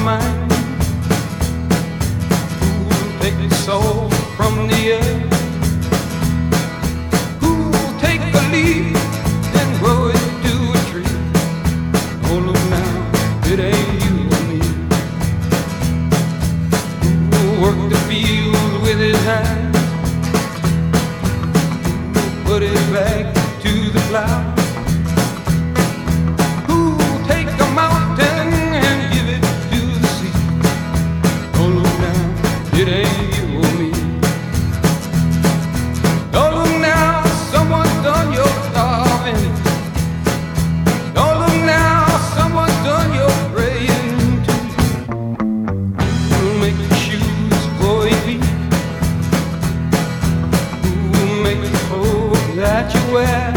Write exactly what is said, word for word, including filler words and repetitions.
mind? Who'll take the soul from the earth? Who'll take the leaf and grow it to a tree? Oh, look now, it ain't you or me. Who'll work the field with his hands? Who'll put it back to the plow? It ain't you or me. Don't look now, someone's done your starving. Don't look now, someone's done your praying too. Who'll make the shoes for your feet? Who'll make the clothes that you wear?